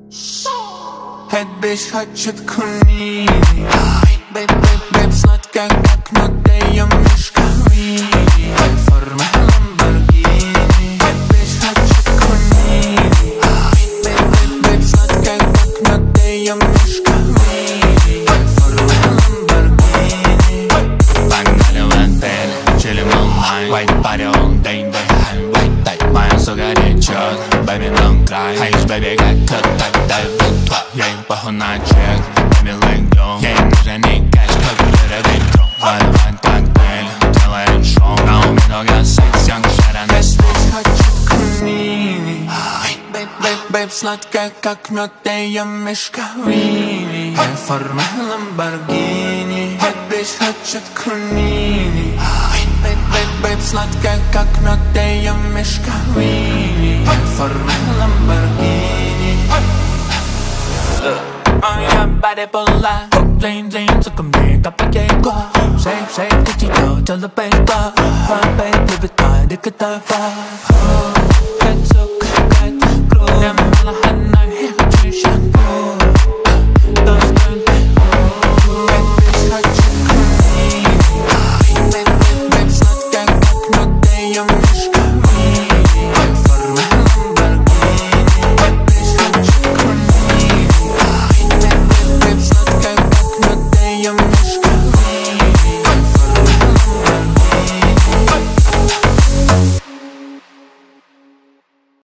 Эта bitch хочет кунини. Бэйб, бэйб, бэйб, сладкая как мед, ее мишка Винни. Твоей формы Lamborghini. Эта bitch хочет кунини. Бэйб, бэйб, бэйб, сладкая как мед, ее мишка Винни. Твоей формы Lamborghini. Погнали в отель, чилим онлайн. White party all day, day, white day. Моя сука речет, baby, don't cry. Хаешь, baby, как так дай в утро. Я им похуй на чек, baby, like go. Ей нужен не кэш, как жировый трон. Выливать коктейль, делает шоу. А у меня много секс, young Sharon. Эта bitch хочет кунини. Бэйб, бэйб, бэйб, сладкая как мед, ее мишка Винни. Твоей формы Lamborghini. Эта bitch хочет кунини. Бэйб, бэйб, бэйб, сладкая как мед, ее мишка Винни. Твоей формы Lamborghini. Моя body полна, зейн, зейн, сука, мне капает гва. Шейк, шейк, течет, тело бейсбол. Мой бейб любит мой дикий тайфа.